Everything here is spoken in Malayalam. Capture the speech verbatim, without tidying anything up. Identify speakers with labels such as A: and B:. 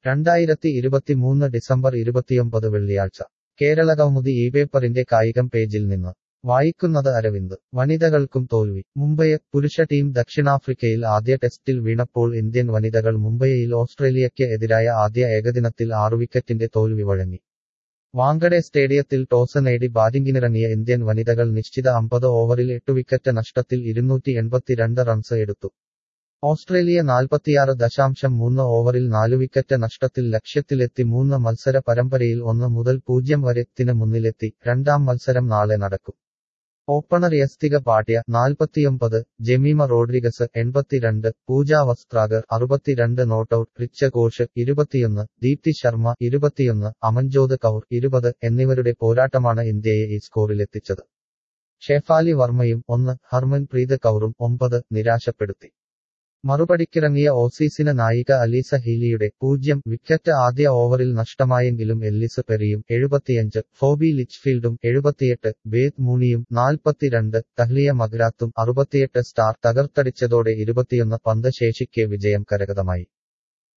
A: രണ്ടായിരത്തി ഇരുപത്തിമൂന്ന് ഡിസംബർ ഇരുപത്തിയൊമ്പത് വെള്ളിയാഴ്ച കേരളകൗമുദി ഈ പേപ്പറിന്റെ കായികം പേജിൽ നിന്ന് വായിക്കുന്നത് അരവിന്ദ്. വനിതകൾക്കും തോൽവി. മുംബൈ. പുരുഷ ടീം ദക്ഷിണാഫ്രിക്കയിൽ ആദ്യ ടെസ്റ്റിൽ വീണപ്പോൾ ഇന്ത്യൻ വനിതകൾ മുംബൈയിൽ ഓസ്ട്രേലിയയ്ക്ക് എതിരായ ആദ്യ ഏകദിനത്തിൽ ആറു വിക്കറ്റിന്റെ തോൽവി വഴങ്ങി. വാങ്കഡെ സ്റ്റേഡിയത്തിൽ ടോസ് നേടി ബാറ്റിംഗിനിറങ്ങിയ ഇന്ത്യൻ വനിതകൾ നിശ്ചിത അമ്പത് ഓവറിൽ എട്ടു വിക്കറ്റ് നഷ്ടത്തിൽ ഇരുന്നൂറ്റി എൺപത്തിരണ്ട് റൺസ് എടുത്തു. ഓസ്ട്രേലിയ നാൽപ്പത്തിയാറ് ദശാംശം മൂന്ന് ഓവറിൽ നാലു വിക്കറ്റ് നഷ്ടത്തിൽ ലക്ഷ്യത്തിലെത്തി. മൂന്ന് മത്സര പരമ്പരയിൽ ഒന്ന് മുതൽ പൂജ്യം വരെ ത്തിന് മുന്നിലെത്തി. രണ്ടാം മത്സരം നാളെ നടക്കും. ഓപ്പണർ യസ്തിക പാട്യ നാൽപ്പത്തിയൊമ്പത്, ജെമീമ റോഡ്രിഗസ് എൺപത്തിരണ്ട്, പൂജ വസ്ത്രാകർ അറുപത്തിരണ്ട്, നോട്ടൌട്ട് റിച്ച ഘോഷ് ഇരുപത്തിയൊന്ന്, ദീപ്തി ശർമ്മ ഇരുപത്തിയൊന്ന്, അമൻജോത് കൗർ ഇരുപത് എന്നിവരുടെ പോരാട്ടമാണ് ഇന്ത്യയെ ഈ സ്കോറിലെത്തിച്ചത്. ഷെഫാലി വർമ്മയും ഒന്ന്, ഹർമൻപ്രീത് കൗറും ഒമ്പത് നിരാശപ്പെടുത്തി. മറുപടിക്കിറങ്ങിയ ഓസീസിന് നായിക അലീസ ഹീലിയുടെ പൂജ്യം വിക്കറ്റ് ആദ്യ ഓവറിൽ നഷ്ടമായെങ്കിലും എല്ലിസ് പെറിയും എഴുപത്തിയഞ്ച്, ഫോബി ലിച്ച്ഫീൽഡും എഴുപത്തിയെട്ട്, ബേത്ത് മൂണിയും നാൽപ്പത്തിരണ്ട്, തഹ്ലിയ മഗ്രാത്തും അറുപത്തിയെട്ട് സ്റ്റാർ തകർത്തടിച്ചതോടെ ഇരുപത്തിയൊന്ന് പന്ത് ശേഷിക്കെ വിജയം കരഗതമായി.